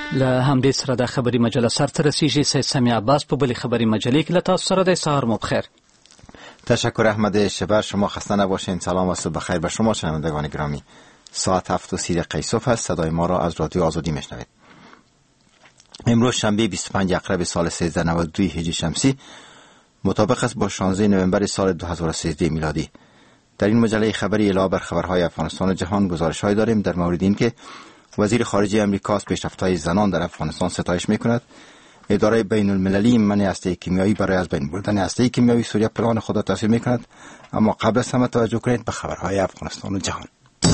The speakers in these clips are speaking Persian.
له همدې سره د خبري مجله سر ته رسیږي. سید سمیع عباس په بلې خبري مجلې کې له تاسو سره دی. سهار مو بخیر. تشکر احمد شبر. شما خسته نباشین. سلام و صبح بخیر به شما شنوندگان گرامی. ساعت 7:30 صبح است. صدای ما را از رادیو آزادی میشنوید. امروز شنبه 25 اکرب سال 1392 هجری شمسی مطابق است با 16 نوامبر سال 2013 میلادی. در این مجله خبری علاوه بر خبرهای افغانستان و جهان گزارش‌هایی داریم در مورد اینکه وزیر خارجه آمریکا از پیشرفت‌های زنان در افغانستان ستایش می‌کند. اداره بین المللی منع هسته کیمیایی برای از بین بردن هسته کیمیایی سوریه پلان خود را تصویب می‌کند. اما قبل از همه توجه کنید به خبرهای افغانستان و جهان.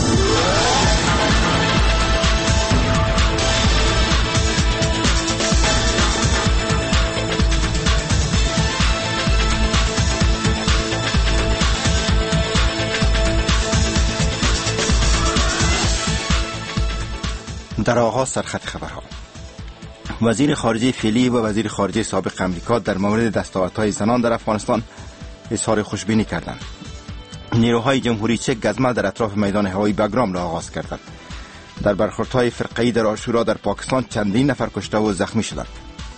در آغاز سرخط خبرها. وزیر خارجه فعلی و وزیر خارجه سابق آمریکا در مورد دستاوردهای زنان در افغانستان اظهار خوشبینی کردند. نیروهای جمهوری چک گزمه در اطراف میدان هوایی بگرام را آغاز کردند. در برخوردهای فرقه‌ای در عاشورا در پاکستان چندین نفر کشته و زخمی شدند.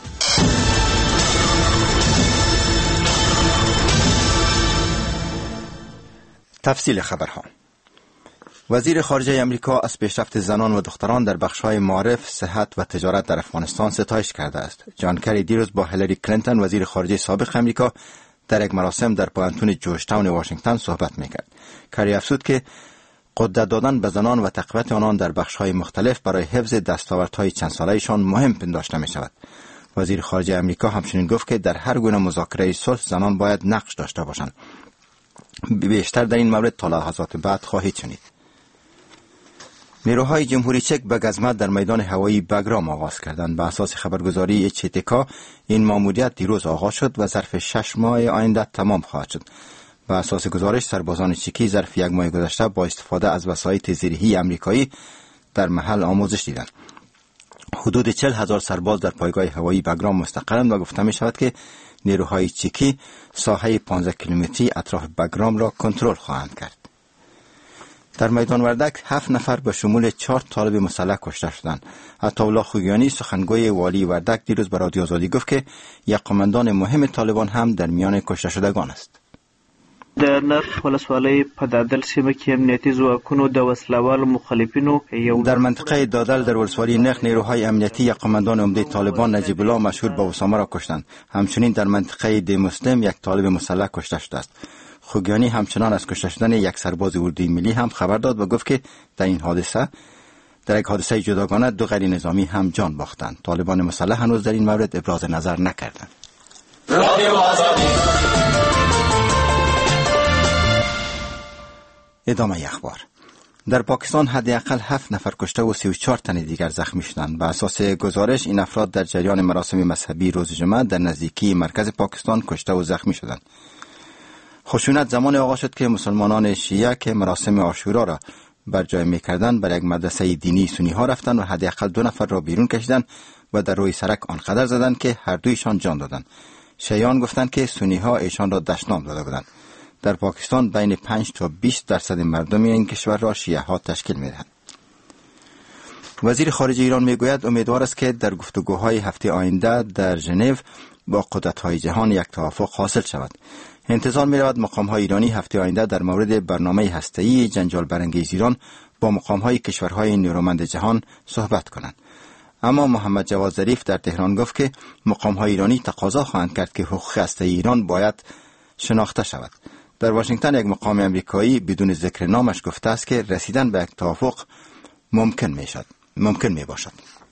تفصیل خبرها. وزیر خارجه آمریکا از پیشرفت زنان و دختران در بخش‌های معارف، صحت و تجارت در افغانستان ستایش کرده است. جان کری دیروز با هیلاری کلینتون وزیر خارجه سابق آمریکا در یک مراسم در پوانتون جورجتاون واشنگتن صحبت می‌کرد. کری افزود که قدرت دادن به زنان و تقویت آنان در بخش‌های مختلف برای حفظ دستاوردهای چند ساله‌شان مهم پنداشته می‌شود. وزیر خارجه آمریکا همچنین گفت که در هر گونه مذاکره صلح زنان باید نقش داشته باشند. بیشتر در این مورد تا لحظات بعد خواهید شنید. نیروهای جمهوری چک به گزمه در میدان هوایی بگرام آغاز کردند. به اساس خبرگزاری HTK این ماموریت دیروز آغاز شد و ظرف 6 ماه آینده تمام خواهد شد. به اساس گزارش سربازان چکی ظرف 1 ماه گذشته با استفاده از وسایط زیرهی آمریکایی در محل آموزش دیدند. حدود 40,000 سرباز در پایگاه هوایی بگرام مستقرند و گفته می شود که نیروهای چکی ساحه 15 کیلومتری اطراف بگرام را کنترل خواهند کرد. در میدان وردک 7 نفر به شمول 4 طالب مسلح کشته شدند. عطاالله خوگیانی سخنگوی والی وردک دیروز به رادیو آزادی گفت که یک قماندان مهم طالبان هم در میان کشته شدگان است. در نرخ ولسوالۍ په دادل سیمه کې امنیتي ځواکونو د وسلوالو مخالفینو در منطقه دادل در ولسوالی نرخ نیروهای امنیتی یک قماندان عمده طالبان نجیب الله مشهور به اسامه را کشتند. همچنین در منطقه دی مسلم یک طالب مسلح کشته شده است. خوگیانی همچنان از کشته شدن یک سرباز اردوی ملی هم خبر داد و گفت که در یک حادثه جداگانه 2 غیر نظامی هم جان باختند. طالبان مسلح هنوز در این مورد ابراز نظر نکردند. ادامه اخبار. در پاکستان حداقل 7 نفر کشته و 34 تن دیگر زخمی شدند. به اساس گزارش این افراد در جریان مراسم مذهبی روز جمعه در نزدیکی مرکز پاکستان کشته و زخمی شدند. خشونت زمان آغاز شد که مسلمانان شیعه که مراسم عاشورا را بر جای می‌کردند بر یک مدرسه دینی سنی ها رفتند و حداقل 2 نفر را بیرون کشیدند و در روی سرک آنقدر زدند که هر دویشان جان دادند. شیعیان گفتند که سنی ها ایشان را دشنام داده بودند. در پاکستان بین 5 تا 20% مردم این کشور را شیعه ها تشکیل می‌دهند. وزیر خارجه ایران میگوید امیدوار است که در گفتگوهای هفته آینده در ژنو با قدرت‌های جهان یک توافق حاصل شود. انتظار می‌رود مقام‌های ایرانی هفته آینده در مورد برنامه هسته‌ای جنجال برانگیز ایران با مقام‌های کشورهای نیرومند جهان صحبت کنند. اما محمد جواد ظریف در تهران گفت که مقام‌های ایرانی تقاضا خواهند کرد که حقوق هسته‌ای ایران باید شناخته شود. در واشنگتن یک مقام آمریکایی بدون ذکر نامش گفته است که رسیدن به یک توافق ممکن میباشد.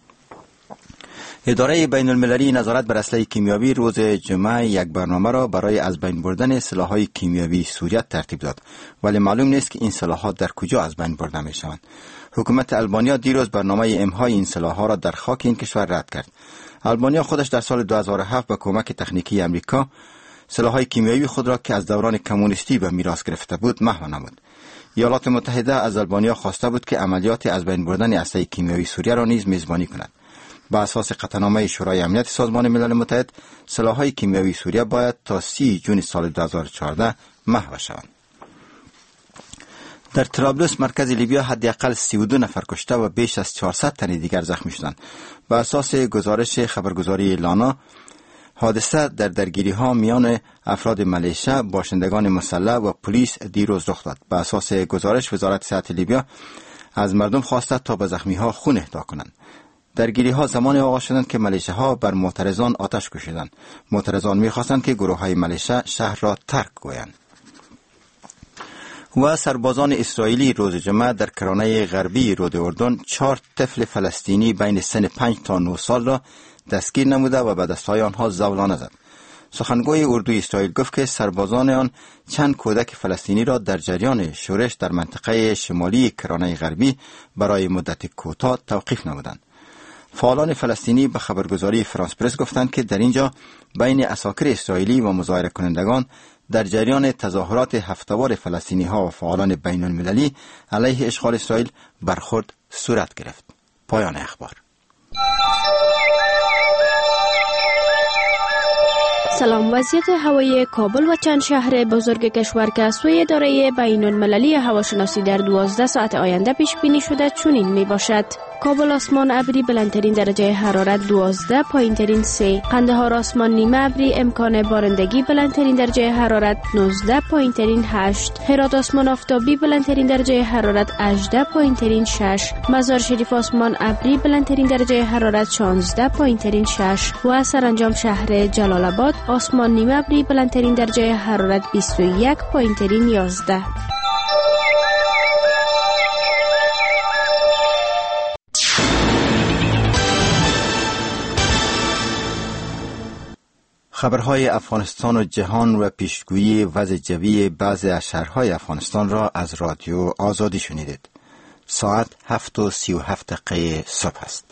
اداره بین المللی نظارت بر اسلحه کیمیایی روز جمعه یک برنامه را برای از بین بردن سلاح‌های کیمیایی سوریه ترتیب داد، ولی معلوم نیست که این سلاح‌ها در کجا از بین برده می‌شوند. حکومت آلبانیا دیروز برنامه امهای این سلاح‌ها را در خاک این کشور رد کرد. آلبانیا خودش در سال 2007 با کمک تکنیکی آمریکا سلاح‌های کیمیایی خود را که از دوران کمونیستی به میراث گرفته بود محو نمود. ایالات متحده از آلبانیا خواسته بود که عملیات از بین بردن اسلحه کیمیایی سوریه را نیز میزبانی کند. با اساس قطعنامه شورای امنیت سازمان ملل متحد، سلاح‌های کیمیایی سوریه باید تا 30 جون سال 2014 محو شوند. در طرابلس مرکز لیبیا حداقل 32 نفر کشته و بیش از 400 تن دیگر زخمی شدند. بر اساس گزارش خبرگزاری لانا، حادثه در درگیری ها میان افراد ملیشه، باشندگان مسلح و پلیس دیروز رخ داد. بر اساس گزارش وزارت صحت لیبیا از مردم خواسته تا به زخمی ها خون اهدا کنند. درگیری ها زمان آغاز شدند که ملیشه ها بر معترضان آتش کشیدند. معترضان می‌خواستند که گروه های ملیشه شهر را ترک گویند. و سربازان اسرائیلی روز جمعه در کرانه غربی رود اردن 4 طفل فلسطینی بین سن 5 تا 9 سال را دستگیر نموده و به دستهای آنها زولانه زد. سخنگوی اردوی اسرائیل گفت که سربازان آن چند کودک فلسطینی را در جریان شورش در منطقه شمالی کرانه غربی برای مدت کوتاه توقیف نمودند. فعالان فلسطینی به خبرگزاری فرانس پرس گفتند که در اینجا بین عساکر اسرائیلی و مظاهره کنندگان در جریان تظاهرات هفته‌وار فلسطینی ها و فعالان بین المللی علیه اشغال اسرائیل برخورد صورت گرفت. پایان اخبار. سلام. وضعیت هوایی کابل و چند شهر بزرگ کشور که از سوی اداره بین المللی هواشناسی در 12 ساعت آینده پیش بینی شده چنین می باشد: کابل آسمان ابری، بلندترین درجه حرارت 12، پایینترین 3. قندهار آسمان نیمه ابری، امکان بارندگی، بلندترین درجه حرارت 19، پایینترین 8. هرات آسمان آفتابی، بلندترین درجه حرارت 18، پایینترین 6. مزار شریف آسمان ابری، بلندترین درجه حرارت 16، پایینترین 6. و سرانجام شهر جلال آباد آسمان نیمه ابری، بلندترین درجه حرارت 21، پایینترین 11. خبرهای افغانستان و جهان و پیشگویی وضع جوی بعضی از شهرهای افغانستان را از رادیو آزادی شنیدید. ساعت 7:37 صبح است.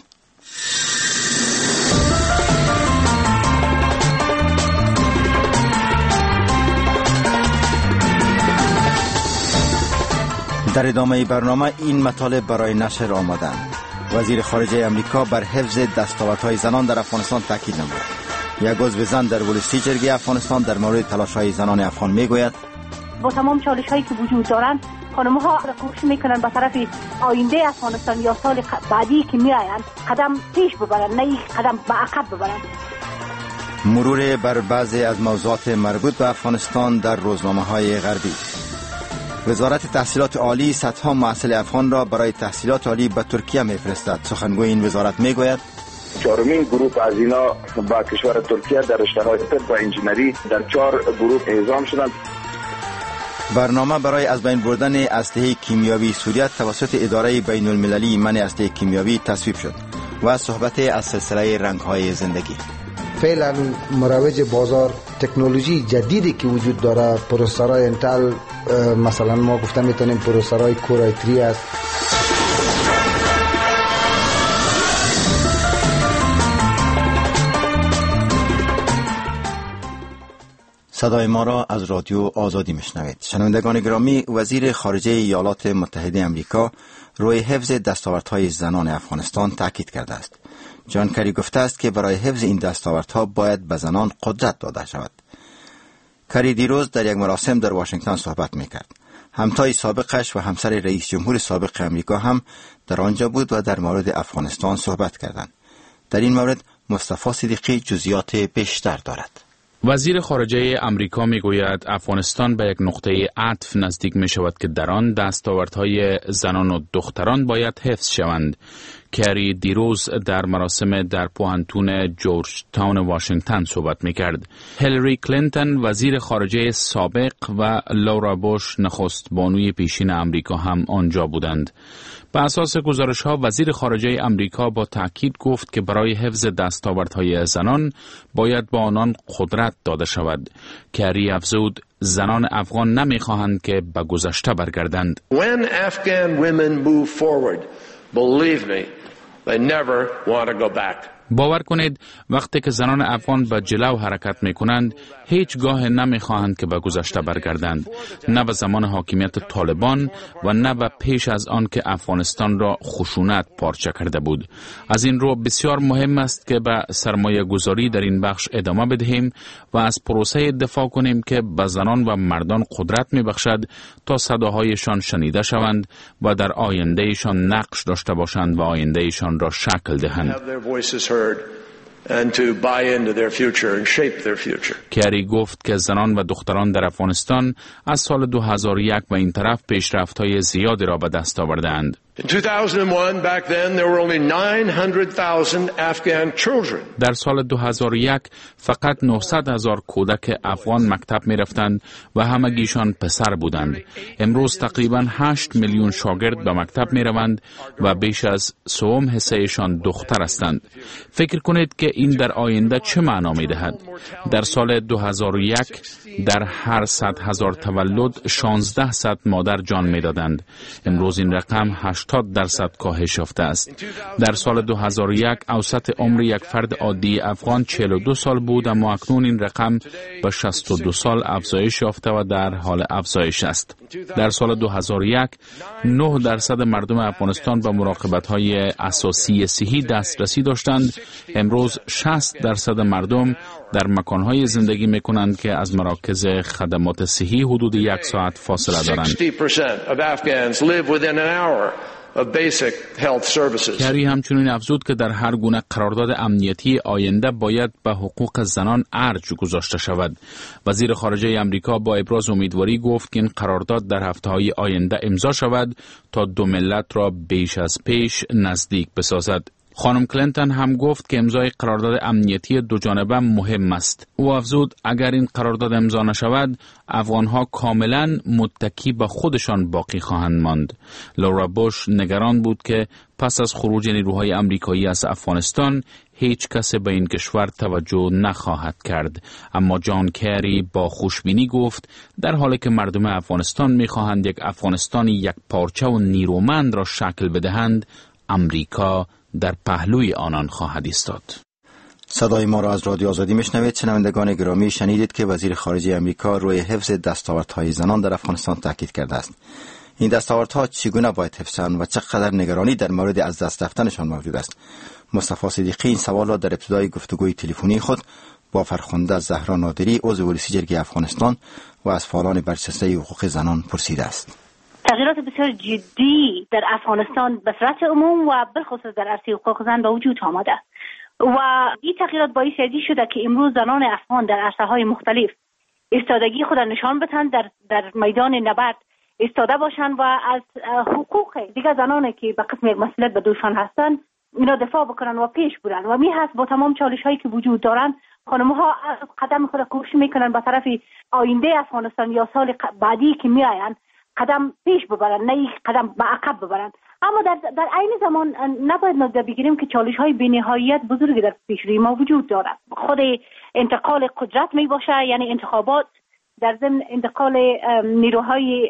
در ادامه برنامه این مطالب برای نشر آمدند. وزیر خارجه امریکا بر حفظ دستاوردهای زنان در افغانستان تاکید نمود. یک عضو زن در ولسی جرگه افغانستان در مورد تلاش‌های زنان افغان میگوید با تمام چالش‌هایی که وجود دارند خانم‌ها کوشش میکنن به طرف آینده افغانستان یا سال بعدی که میآیند قدم پیش ببرند، نه قدم به عقب ببرند. مرور بر بعضی از موضوعات مربوط به افغانستان در روزنامه‌های غربی. وزارت تحصیلات عالی صدها محصل افغان را برای تحصیلات عالی به ترکیه میفرستد. سخنگوی این وزارت میگوید 4مین گروه از اینا با کشور ترکیه در رشته‌های طب و انجینری در 4 گروه اعزام شدند. برنامه برای از بین بردن اسلحه کیمیاوی سوریه توسط اداره بین المللی منع اسلحه کیمیاوی تصویب شد. و صحبت از سلسله رنگ‌های زندگی. فعلا مروج بازار تکنولوژی جدیدی که وجود داره، پروسسورهای انتل، مثلا ما گفته میتونیم پروسسورهای کور i3 است. صدای ما را از رادیو آزادی میشنوید. شنوندگان گرامی، وزیر خارجه ایالات متحده آمریکا روی حفظ دستاوردهای زنان افغانستان تاکید کرده است. جان کری گفته است که برای حفظ این دستاوردها باید به زنان قدرت داده شود. کری دیروز در یک مراسم در واشنگتن صحبت میکرد. همتای سابقش و همسر رئیس جمهور سابق آمریکا هم در آنجا بود و در مورد افغانستان صحبت کردند. در این مورد مصطفی صدیقی جزئیات بیشتر دارد. وزیر خارجه امریکا میگوید افغانستان به یک نقطه عطف نزدیک می شود که در آن دستاوردهای زنان و دختران باید حفظ شوند. کری دیروز در مراسم در پوهنتون جورج تاون واشنگتن صحبت می کرد. هیلاری کلینتون وزیر خارجه سابق و لورا بوش نخست بانوی پیشین امریکا هم آنجا بودند. به اساس گزارش‌ها وزیر خارجه امریکا با تأکید گفت که برای حفظ دستاوردهای زنان باید با آنان قدرت داده شود. کری افزود زنان افغان نمی‌خواهند که به گذشته برگردند. When Afghan women move forward, believe me, they never want to go back. باور کنید وقتی که زنان افغان به جلو حرکت می کنند هیچگاه نمی خواهند که به گذشته برگردند، نه به زمان حاکمیت طالبان و نه به پیش از آن که افغانستان را خشونت پارچه کرده بود. از این رو بسیار مهم است که به سرمایه گذاری در این بخش ادامه بدهیم و از پروسه دفاع کنیم که به زنان و مردان قدرت می بخشد تا صداهایشان شنیده شوند و در آیندهشان نقش داشته باشند و آیندهشان را شکل دهند. کری گفت که زنان و دختران در افغانستان از سال 2001 به این طرف پیشرفت‌های زیادی را به دست آوردند. در سال 2001 فقط 900,000 کودک افغان مکتب می رفتند و همگیشان پسر بودند. امروز تقریبا 8 میلیون شاگرد به مکتب می روند و بیش از 3 حصهشان دختر هستند. فکر کنید که این در آینده چه معنا می دهد؟ در سال 2001 در هر 100,000 تولد 1600 مادر جان می دادند. امروز این رقم 80% کاهش یافته است. در سال 2001 اوسط عمر یک فرد عادی افغان 42 سال بود، اما اکنون این رقم به 62 سال افزایش یافته و در حال افزایش است. در سال 2001 9% مردم افغانستان به مراقبت‌های اساسی صحی دسترسی داشتند. امروز 60% مردم در مکان‌های زندگی می‌کنند که از مراکز خدمات صحی حدود 1 ساعت فاصله دارند. کری همچنین افزود که در هر گونه قرارداد امنیتی آینده باید به حقوق زنان ارج گذاشته شود. وزیر خارجه آمریکا با ابراز امیدواری گفت که این قرارداد در هفته‌های آینده امضا شود تا دو ملت را بیش از پیش نزدیک بسازد. خانم کلینتون هم گفت که امضای قرارداد امنیتی دو جانبه مهم است. او افزود اگر این قرارداد امضا نشود، افغانها کاملا متکی به خودشان باقی خواهند ماند. لورا بوش نگران بود که پس از خروج نیروهای آمریکایی از افغانستان هیچ کس به این کشور توجه نخواهد کرد، اما جان کری با خوشبینی گفت در حالی که مردم افغانستان می‌خواهند یک افغانستان یک پارچه و نیرومند را شکل بدهند، آمریکا در پهلوی آنان خواهد ایستاد. صدای ما را از رادیو آزادی میشنوید. شنوندگان گرامی، شنیدید که وزیر خارجه آمریکا روی حفظ دستاوردهای زنان در افغانستان تاکید کرده است. این دستاوردها چگونه باید حفظ شوند و چقدر نگرانی در مورد از دست رفتنشان موجود است؟ مصطفی صدیقی این سوال را در ابتدای گفتگوی تلفنی خود با فرخنده زهرا نادری عضو ولسی جرگه افغانستان و از فعالان برجسته حقوق زنان پرسیده است. تغییرات بسیار جدی در افغانستان به صورت عموم و بالخصوص در عرصه حقوق زن به وجود آمده و این تغییرات باعث شده که امروز زنان افغان در عرصه‌های مختلف ایستادگی خود را نشان بدهند، در میدان نبرد ایستاده باشند و از حقوق دیگر زنانی که به قسم یک مسئولیت به دوشان هستند اینا دفاع بکنند و پیش برند و می هست با تمام چالش‌هایی که وجود دارند خانم‌ها از قدم خود کوشش می‌کنند به طرف آینده افغانستان یا سال بعدی که می‌آیند قدم پیش ببرند، نه قدم به عقب ببرند. اما در عین زمان نباید نادیده بگیریم که چالش‌های بی‌نهایت بزرگی در پیش روی ما وجود دارد. خود انتقال قدرت می باشه، یعنی انتخابات، در ضمن انتقال نیروهای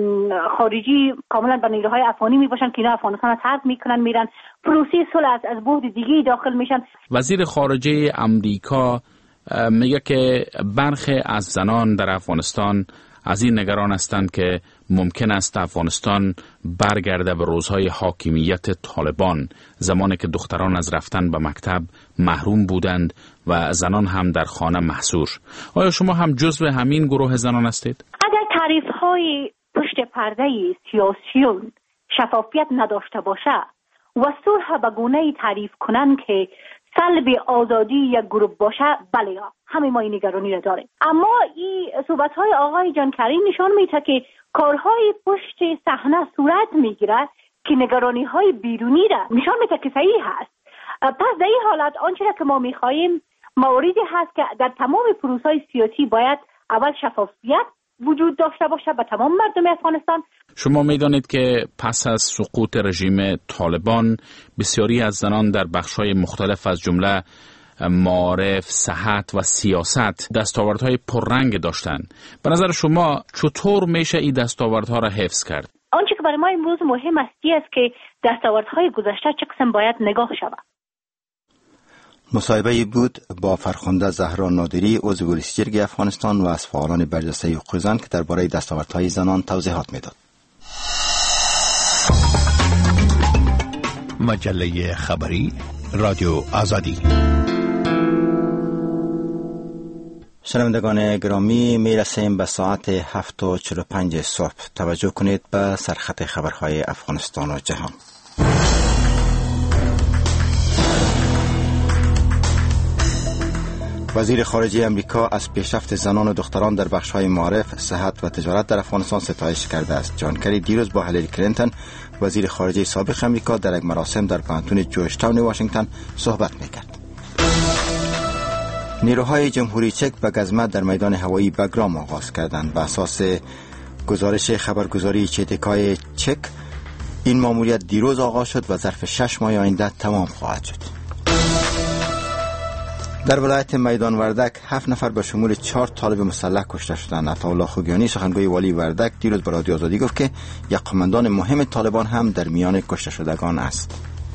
خارجی کاملا به نیروهای افغانی می باشن که اینا افغانستان را ترک میکنن میرن، پروسه صلح از بعد دیگه داخل میشن. وزیر خارجه امریکا میگه که برخی از زنان در افغانستان از این نگران هستند که ممکن است افغانستان برگرده به روزهای حاکمیت طالبان، زمانی که دختران از رفتن به مکتب محروم بودند و زنان هم در خانه محصور. آیا شما هم جزو همین گروه زنان هستید؟ اگر تعریف‌های پشت پرده سیاسیون شفافیت نداشته باشه و صلح به گونه‌ای تعریف کنن که سلب آزادی یک گروه باشه، بله همه ما این نگرانی را داریم. اما این صحبت‌های آقای جان کریم نشان میده که کارهای پشت صحنه صورت میگیره که نگرانی‌های بیرونی را نشان میده که صحیح هست. پس در این حالت آنچه که ما می‌خواهیم موردی هست که در تمام پروسه‌های سیاسی باید اول شفافیت وجود داشته باشه به تمام مردم افغانستان. شما می‌دانید که پس از سقوط رژیم طالبان بسیاری از زنان در بخش‌های مختلف از جمله معارف، صحت و سیاست دستاوردهای پررنگ داشتند. به نظر شما چطور میشه این دستاوردها را حفظ کرد؟ آنچه که برای ما امروز مهم است که دستاوردهای گذشته چه قسم باید نگاه شود. مصاحبه بود با فرخنده زهرا نادری عضو بولیسجرگ افغانستان و از فعالان برجسته حقوق زن که درباره دستاوردهای زنان توضیحات میداد. مجله خبری رادیو آزادی. شنوندگان گرامی، میرسیم به ساعت 7:45 صبح. توجه کنید به سرخط خبرهای افغانستان و جهان. وزیر خارجه امریکا از پیشرفت زنان و دختران در بخش‌های معارف، صحت و تجارت در افغانستان ستایش کرده است. جان کری دیروز با هیلاری کلینتون، وزیر خارجه سابق امریکا، در یک مراسم در پانتون جورج تاون واشنگتن صحبت می‌کرد. نیروهای جمهوری چک به گزمه در میدان هوایی بگرام آغاز کردند. به اساس گزارش خبرگزاری چتکای چک، این ماموریت دیروز آغاز شد و ظرف 6 ماه آینده تمام خواهد شد. در ولایت میدان وردک 7 نفر به شمول 4 طالب مسلح کشته شدند. عطاالله خوگیانی، سخنگوی والی وردک، دیروز به رادیو آزادی گفت که یک قماندان مهم طالبان هم در میان کشته شدگان است.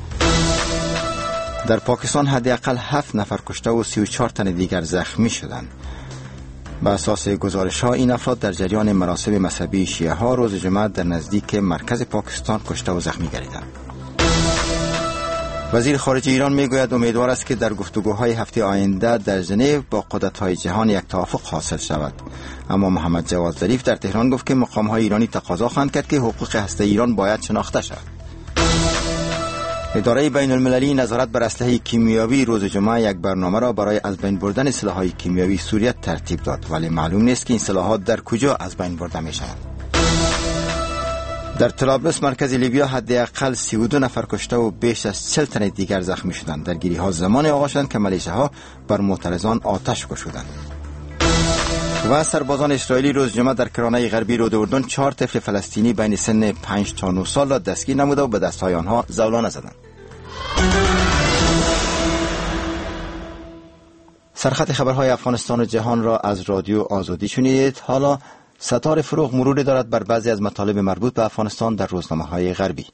در پاکستان حداقل 7 نفر کشته و 34 تن دیگر زخمی شدند. به اساس گزارش ها این افراد در جریان مراسم مذهبی شیعه ها روز جمعه در نزدیک مرکز پاکستان کشته و زخمی گردیدند. وزیر خارجه ایران میگوید امیدوار است که در گفتگوهای هفته آینده در ژنو با قدرت‌های جهان یک توافق حاصل شود. اما محمد جواد ظریف در تهران گفت که مقام‌های ایرانی تقاضا خواهند کرد که حقوق هسته ایران باید شناخته شود. اداره بین المللی نظارت بر اسلحه کیمیایی روز جمعه یک برنامه را برای از بین بردن سلاح‌های کیمیایی سوریه ترتیب داد، ولی معلوم نیست که این سلاح‌ها در کجا از بین برده می‌شوند. در طرابلس مرکز لیبیا حداقل 32 نفر کشته و بیش از 40 تن دیگر زخمی شدند. درگیری‌ها زمان آغاز شدند که میلیشیاها بر معترضان آتش گشودند. و سربازان اسرائیلی روز جمعه در کرانه غربی رود اردن 4 طفل فلسطینی بین سن 5 تا 9 سال را دستگیر نموده و به دستهای آنها زولانه زدند. سرخط خبرهای افغانستان و جهان را از رادیو آزادی شنیدید. حالا ستاره فروغ مروری دارد بر بعضی از مطالب مربوط به افغانستان در روزنامه‌های غربی.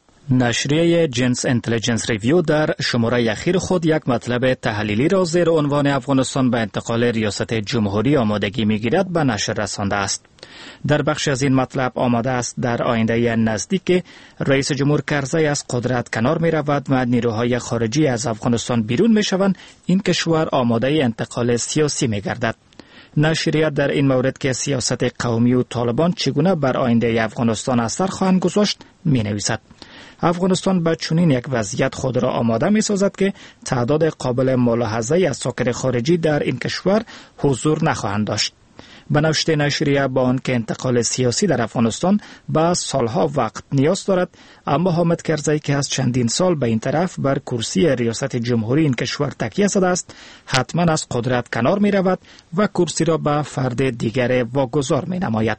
نشریه جنس اینتلیجنس ریویو در شماره اخیر خود یک مطلب تحلیلی را زیر عنوان افغانستان به انتقال ریاست جمهوری آمادگی می‌گیرد به نشر رسانده است. در بخش از این مطلب آمده است در آینده نزدیک رئیس جمهور کرزی از قدرت کنار می رود و نیروهای خارجی از افغانستان بیرون می شوند، این کشور آماده انتقال سیاسی می گردد. نشریه در این مورد که سیاست قومی و طالبان چگونه بر آینده افغانستان اثر خواهند گذاشت می نویسد. افغانستان به چنین یک وضعیت خود را آماده می سازد که تعداد قابل ملاحظه از ساکن خارجی در این کشور حضور نخواهند داشت. به نوشته نشریه با آنکه انتقال سیاسی در افغانستان به سالها وقت نیاز دارد، اما حامد کرزی که از چندین سال به این طرف بر کرسی ریاست جمهوری این کشور تکیه زده است، حتما از قدرت کنار می رود و کرسی را به فرد دیگر واگذار می نماید.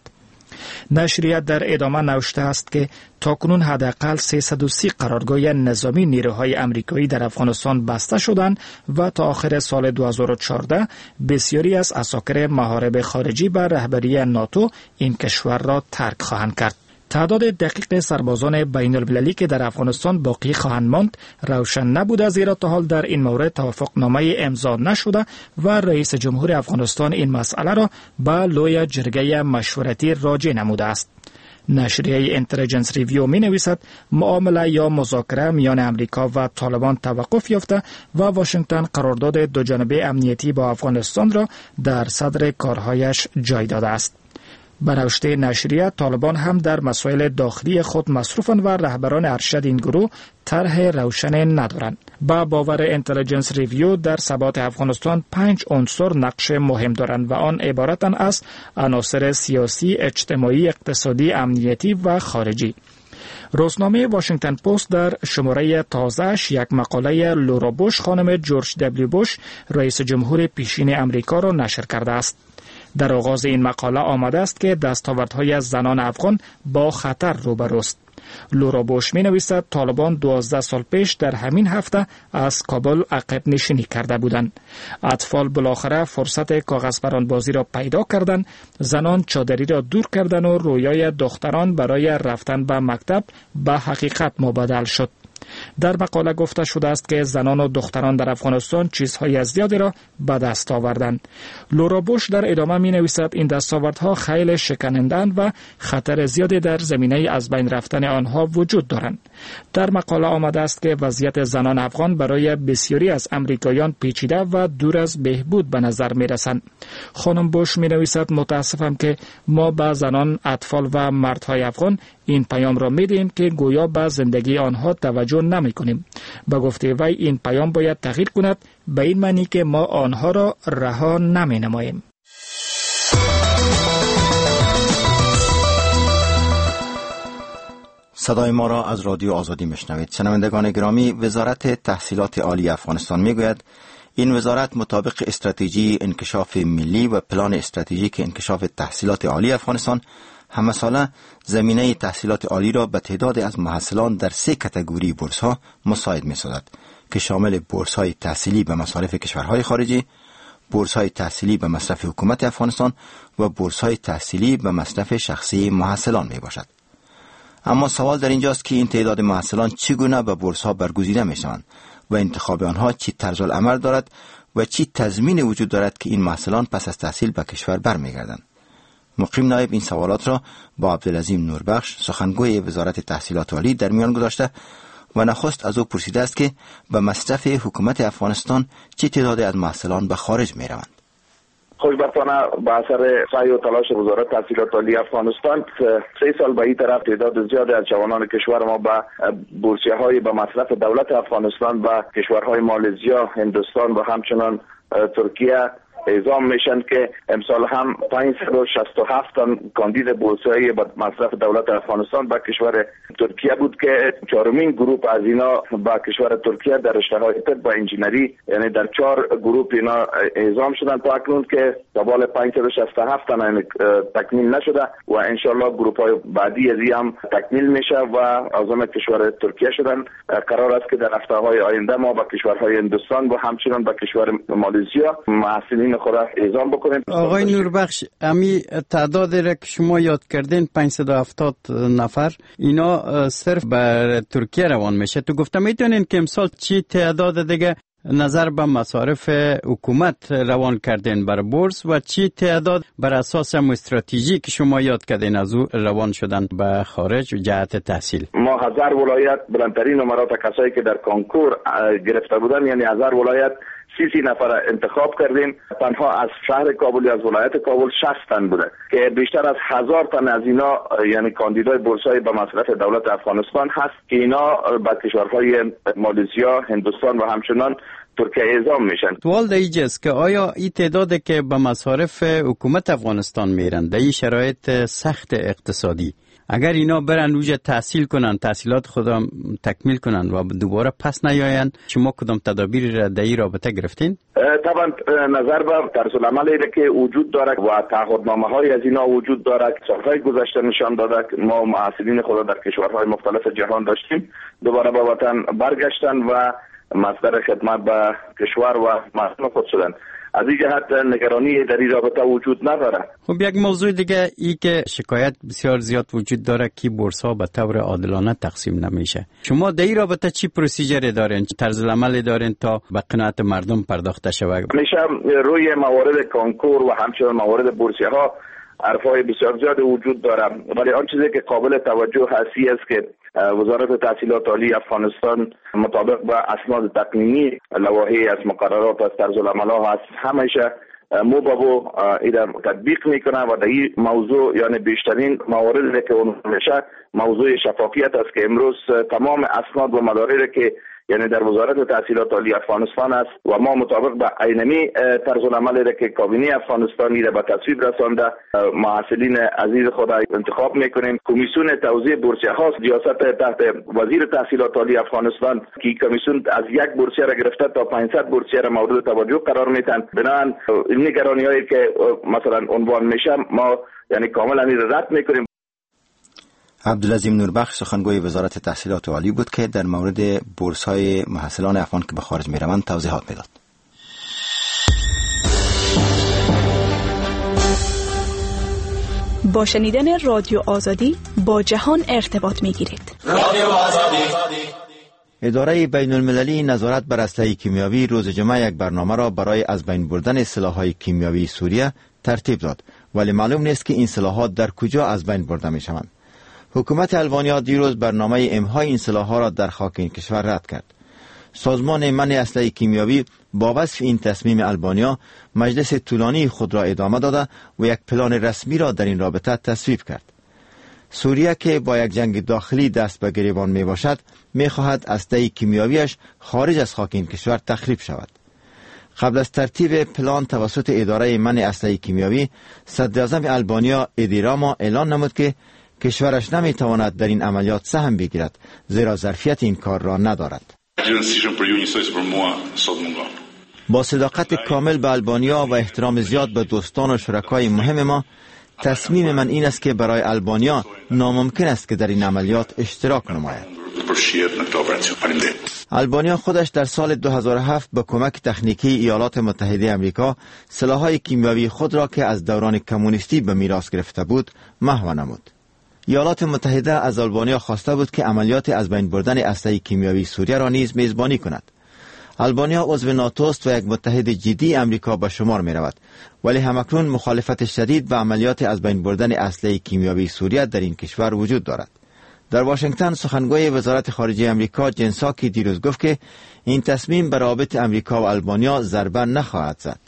نشریه در ادامه نوشته است که تاکنون حداقل 330 قرارگاه نظامی نیروهای امریکایی در افغانستان بسته شدند و تا آخر سال 2014 بسیاری از عساکر محارب خارجی به رهبری ناتو این کشور را ترک خواهند کرد. تعداد دقیق سربازان بین المللی که در افغانستان باقی خواهند ماند روشن نبوده، زیرا تا حال در این مورد توافقنامه امضا نشده و رئیس جمهور افغانستان این مسئله را به لوی جرگه مشورتی راجع نموده است. نشریه اینتلیجنس ریویو می نویسد معامله یا مذاکره میان امریکا و طالبان توقف یافته و واشنگتن قرارداد دوجانبه امنیتی با افغانستان را در صدر کارهایش جای داده است. به نوشته نشریه طالبان هم در مسائل داخلی خود مصروفند و رهبران ارشد این گروه طرح روشن ندارند. با باور اینتلیجنس ریویو در ثبات افغانستان 5 عنصر نقش مهم دارند و آن عبارتند از عناصر سیاسی، اجتماعی، اقتصادی، امنیتی و خارجی. روزنامه واشنگتن پست در شماره تازه‌اش یک مقاله لورا بوش خانم جورج دبلیو بوش رئیس جمهور پیشین امریکا را نشر کرده است. در آغاز این مقاله آمده است که دستاوردهای زنان افغان با خطر روبروست. لورا بوش می نویسد طالبان 12 سال پیش در همین هفته از کابل عقب نشینی کرده بودند. اطفال بالاخره فرصت کاغذ پرانبازی را پیدا کردند، زنان چادری را دور کردند و رویای دختران برای رفتن به مکتب به حقیقت مبادل شد. در مقاله گفته شده است که زنان و دختران در افغانستان چیزهای زیادی را به دست آوردند. لورا بوش در ادامه می نویسد این دستاوردها خیلی شکنندند و خطر زیادی در زمینه از بین رفتن آنها وجود دارند. در مقاله آمده است که وضعیت زنان افغان برای بسیاری از امریکاییان پیچیده و دور از بهبود به نظر می رسند. خانم بوش می نویسد متاسفم که ما به زنان، اطفال و مردهای افغان این پیام را می دهیم که گویا به زندگی آنها توجه نمی کنیم. به گفته وی این پیام باید تغییر کند به این معنی که ما آنها را رها نمی نماییم. صدای ما را از رادیو آزادی میشنوید. شنوندگان گرامی، وزارت تحصیلات عالی افغانستان میگوید این وزارت مطابق استراتژی انکشاف ملی و پلان استراتژیک انکشاف تحصیلات عالی افغانستان همه ساله زمینه تحصیلات عالی را به تعداد از محصلان در 3 کاتگوری بورس ها مساعد می‌سازد که شامل بورس های تحصیلی به مصارف کشورهای خارجی، بورس های تحصیلی به مصرف حکومت افغانستان و بورس های تحصیلی به مصرف شخصی محصلان میباشد. اما سوال در اینجاست که این تعداد محصلان چگونه به بورس ها برگزیده میشوند و انتخاب آنها چی طرز العمل دارد و چی تضمین وجود دارد که این محصلان پس از تحصیل به کشور برمیگردند. مقیم نایب این سوالات را با عبدالعظیم نوربخش، سخنگوی وزارت تحصیلات عالی، در میان گذاشته و نخست از او پرسیده است که به مصرف حکومت افغانستان چه تعدادی از محصلان به خارج می روند. خوشبختانه به اثر سعی و تلاش وزارت تحصیلات عالی افغانستان 3 سال به این طرف تعداد زیادی از جوانان کشور ما به بورسیه‌های به مصرف دولت افغانستان و کشورهای مالزیا، هندوستان و همچنان ترکیه اعزام میشن که امسال هم 567 تا کاندید بورسیه به مصرف دولت افغانستان به کشور ترکیه بود که 4مین گروه از اینا به کشور ترکیه در رشته‌های طب و انجینری، یعنی در 4 گروه اینا اعزام شدن تا اکنون که تابال 567 تا تکمیل نشده و انشالله گروه‌های بعدی از هم تکمیل میشه و عازم کشور ترکیه شدن. قرار است که در هفته‌های آینده ما با کشورهای هندوستان و همچنین با کشور مالزیا محصلین خود اعزام بکنیم. آقای نوربخش، امی تعدادی را که شما یاد کردین 570 نفر اینا صرف بر ترکیه روان میشه. تو گفتم میتونین که امسال چی تعداد دیگه نظر به مصارف حکومت روان کردین بر بورس و چی تعداد بر اساس استراتژی که شما یاد کردین از او روان شدن به خارج و جهت تحصیل؟ ما 1000 ولایت بلندترین نمرات کسایی که در کنکور گرفته بودن، یعنی 1000 ولایت 30 نفر انتخاب کردیم. تنها از شهر کابل یا از ولایت کابل 60 تن بوده که بیشتر از 1000 تن از اینا یعنی کاندیدای بورسای به مصرف دولت افغانستان هست که اینا به کشورهای مالزیا، هندوستان و همچنان ترکیه اعزام میشن. سوال دیجاست که آیا این تعدادی که به مصارف حکومت افغانستان میرن در این شرایط سخت اقتصادی، اگر اینا برن اوج تحصیل کنن، تحصیلات خودم تکمیل کنن و دوباره پس نیاین، شما کدام تدابیر را در این رابطه گرفتین؟ طبعا نظر به طرز العملی که وجود دارد و تعهدنامه های از اینا وجود دارد. سالهای گذشته نشان داده که ما محصلین خود در کشورهای مختلف جهان داشتیم، دوباره به وطن برگشتن و مصدر خدمت به کشور و مردم خود شدن. از این جهت نگرانی در این رابطه وجود نداره. خب یک موضوع دیگه ای که شکایت بسیار زیاد وجود داره که بورس ها به طور عادلانه تقسیم نمیشه. شما در این رابطه چی پروسیجری دارین، طرز عملی دارین تا به قناعت مردم پرداخته شود؟ میشه روی موارد کنکور و همچنین موارد بورسیه ها حرفای بسیار زیاد وجود داره، ولی آن چیزی که قابل توجه هستی است که وزارت تحصیلات عالی افغانستان مطابق با اسناد تقنینی لوایحی از مقررات از طرز العمل هست همیشه موبابو ایران تطبیق میکنه و در این موضوع یعنی بیشترین مواردی که اون میشه موضوع شفافیت است که امروز تمام اسناد و مدارکی که یعنی در وزارت تحصیلات عالی افغانستان است و ما مطابق به عینمی طرز العملی که کابینه افغانستانی را به تصویب رسانده محصلین عزیز خود انتخاب میکنیم. کمیسیون توزیع بورسیه ها ریاست تحت وزیر تحصیلات عالی افغانستان که کمیسیون از 1 بورسیه را گرفته تا 500 بورسیه را مورد توجه قرار میدن. بنابراین این نگرانی‌هایی که مثلا عنوان میشه ما یعنی کاملا رد میکنیم. عبدالعظیم نوربخش سخنگوی وزارت تحصیلات عالی بود که در مورد بورس‌های محصلان افغان که به خارج می‌روند توضیحات می‌داد. با شنیدن رادیو آزادی با جهان ارتباط می‌گیرید. رادیو آزادی اداره بین المللی نظارت بر اسلحه کیمیاوی روز جمعه یک برنامه را برای از بین بردن سلاح‌های کیمیاوی سوریه ترتیب داد، ولی معلوم نیست که این سلاح‌ها در کجا از بین برده می‌شوند. حکومت آلبانیا دیروز برنامه امهای این سلاح‌ها را در خاک این کشور رد کرد. سازمان منع اسلحه کیمیاوی با وصف این تصمیم آلبانیا مجلس طولانی خود را ادامه داده و یک پلان رسمی را در این رابطه تصویب کرد. سوریه که با یک جنگ داخلی دست به گریبان می باشد می خواهد اسلحه کیمیاویش خارج از خاک این کشور تخریب شود. قبل از ترتیب پلان توسط اداره منع اسلحه کیمیاوی، صدر اعظم آلبانیا ایدی راما اعلان نمود که کشورش نمی تواند در این عملیات سهم بگیرد، زیرا ظرفیت این کار را ندارد. با صداقت کامل به آلبانیا و احترام زیاد به دوستان و شرکای مهم ما، تصمیم من این است که برای آلبانیا ناممکن است که در این عملیات اشتراک نماید. آلبانیا خودش در سال 2007 به کمک تکنیکی ایالات متحده آمریکا سلاح‌های کیمیاوی خود را که از دوران کمونیستی به میراث گرفته بود محو نمود. ایالات متحده از آلبانیا خواسته بود که عملیات از بین بردن اسلحه کیمیاوی سوریه را نیز میزبانی کند. آلبانیا عضو ناتو است و یک متحد جدی آمریکا به شمار می رود، ولی همکنون مخالفت شدید به عملیات از بین بردن اسلحه کیمیاوی سوریه در این کشور وجود دارد. در واشنگتن سخنگوی وزارت خارجه آمریکا جن ساکی دیروز گفت که این تصمیم به روابط آمریکا و آلبانیا ضربه نخواهد زد.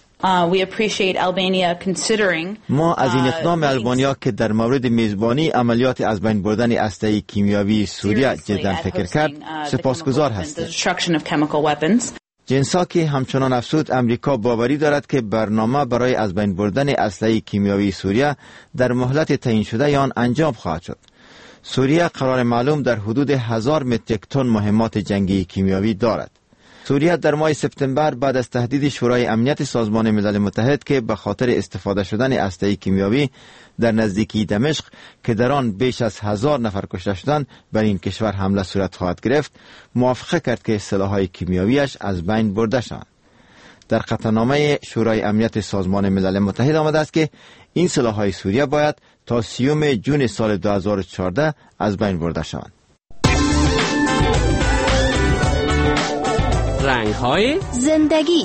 ما از این اقدام آلبانیا که در مورد میزبانی عملیات از بین بردن اسلحه کیمیاوی سوریه جدا فکر کرد سپاسگزار هستیم. جن ساکی همچنان افزود آمریکا باوری دارد که برنامه برای از بین بردن اسلحه کیمیاوی سوریه در مهلت تعیین شده آن انجام خواهد شد. سوریه قرار معلوم در حدود 1000 متریک تن مهمات جنگی کیمیاوی دارد. سوریه در ماه سپتامبر بعد از تهدید شورای امنیت سازمان ملل متحد که به خاطر استفاده شدن اسلحه کیمیاوی در نزدیکی دمشق که در آن بیش از 1000 نفر کشته شدند بر این کشور حمله صورت خواهد گرفت، موافقه کرد که سلاح‌های کیمیاویش از بین برده شوند. در قطعنامه شورای امنیت سازمان ملل متحد آمده است که این سلاح‌های سوریه باید تا 30 جون سال 2014 از بین برده شوند. رنگ‌های زندگی.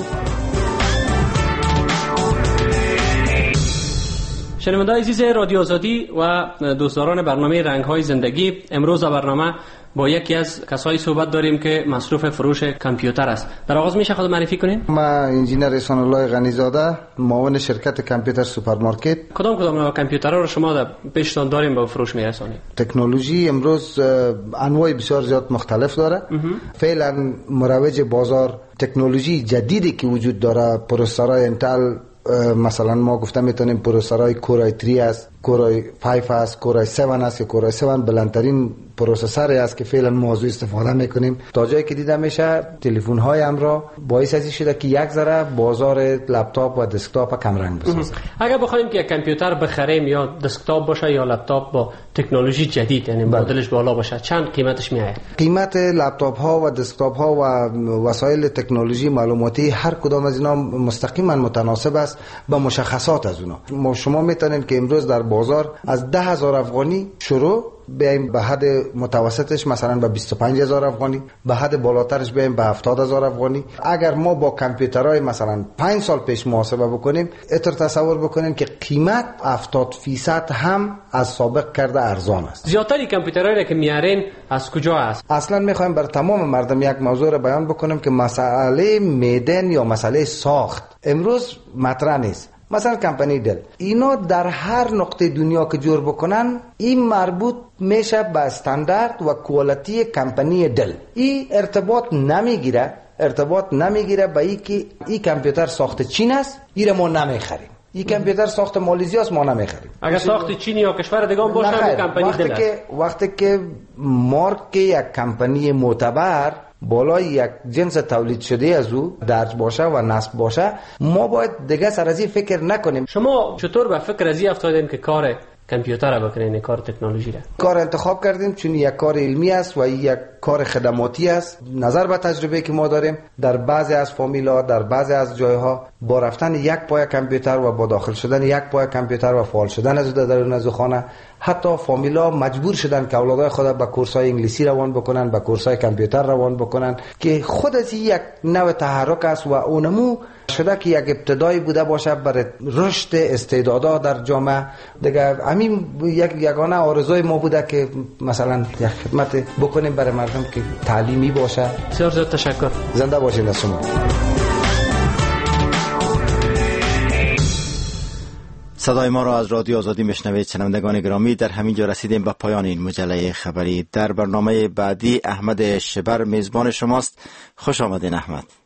شنونده‌های عزیز رادیو آزادی و دوستداران برنامه رنگ‌های زندگی، امروز برنامه با یکی از کسایی صحبت داریم که مصروف فروش کامپیوتر است. در آغاز میشه خود معرفی کنین؟ ما انجینر احسان الله غنی‌زاده، معاون شرکت کامپیوتر سوپرمارکت. کدام کامپیوترها رو شما در پیشتان داریم به فروش میرسونید؟ تکنولوژی امروز انواع بسیار زیاد مختلف داره. فعلا مروج بازار تکنولوژی جدیدی که وجود داره، پروسسورهای انتل، مثلا ما گفتم میتونیم پروسسورهای کورای 3 است، کورای 5 است، کورای 7 است که کورای 7 بلندترین پروسسوری است که فعلا موضوع استفاده میکنیم. تا جایی که دیده میشه تلفن های هم را باعث ازی شده که یک ذره بازار لپتاپ و دسکتاپ کم رنگ بسازه. اگر بخوایم که یک کامپیوتر بخریم یا دسکتاپ باشه یا لپتاپ با تکنولوژی جدید یعنی مدلش بالا باشه، چند قیمتش میاد؟ قیمت لپتاپ ها و دسکتاپ ها و وسایل تکنولوژی معلوماتی هر کدام از اینا مستقیما متناسب است با مشخصات از اونا. شما میتونید که امروز در بازار از 10,000 افغانی شروع بیایم به حد متوسطش مثلا به 25,000 افغانی، به حد بالاترش بیایم به 70,000 افغانی. اگر ما با کامپیوترهای مثلا 5 سال پیش محاسبه بکنیم، اتر تصور بکنیم که قیمت 70% هم از سابق کرده ارزان است. زیادتری کامپیوترهایی که میارین از کجا است؟ اصلا میخوایم بر تمام مردم یک موضوع رو بیان بکنیم که مسئله میدن یا مسئله ساخت امروز مطرح نیست. مثلا کمپانی دل، اینا در هر نقطه دنیا که جور بکنن این مربوط میشه به استاندارد و کوالیتی کمپانی دل. این ارتباط نمیگیره به این که این کامپیوتر ساخت چین است، این ما نمیخریم. این کامپیوتر ساخت مالزی است، ما نمیخریم. اگر ساخت چینی یا کشور دیگه هم باشه کمپانی دل است. وقتی که مارک یک کمپانی معتبر بالای یک جنس تولید شده از او درج باشه و نصب باشه، ما باید دیگه سر از این فکر نکنیم. شما چطور به فکر از این افتادین که کار کامپیوتر را بکنین، کار تکنولوژی را؟ کار انتخاب کردیم چون یک کار علمی است و یک کار خدماتی است. نظر به تجربه که ما داریم در بعضی از فامیل‌ها، در بعضی از جایها با رفتن یک پای کامپیوتر و با داخل شدن یک پای کامپیوتر و فعال شدن از درون از خانه، حتی فامیل‌ها مجبور شدن که اولادای خود به کورس‌های انگلیسی روان بکنن، به کورس‌های کامپیوتر روان بکنن که خود از یک نوع تحرک است و اونمو شده که یک ابتدایی بوده باشه برای رشد استعدادها در جامعه. دیگه همین یگانه آرزوی ما بوده که مثلا یک خدمت بکنیم برای مردم که تعلیمی باشه. بسیار زیاد تشکر. زنده باشین از شما. صدای ما را از رادیو آزادی میشنوید. شنوندگان گرامی، در همین جا رسیدیم به پایان این مجله خبری. در برنامه بعدی احمد شبر میزبان شماست. خوش آمدین احمد.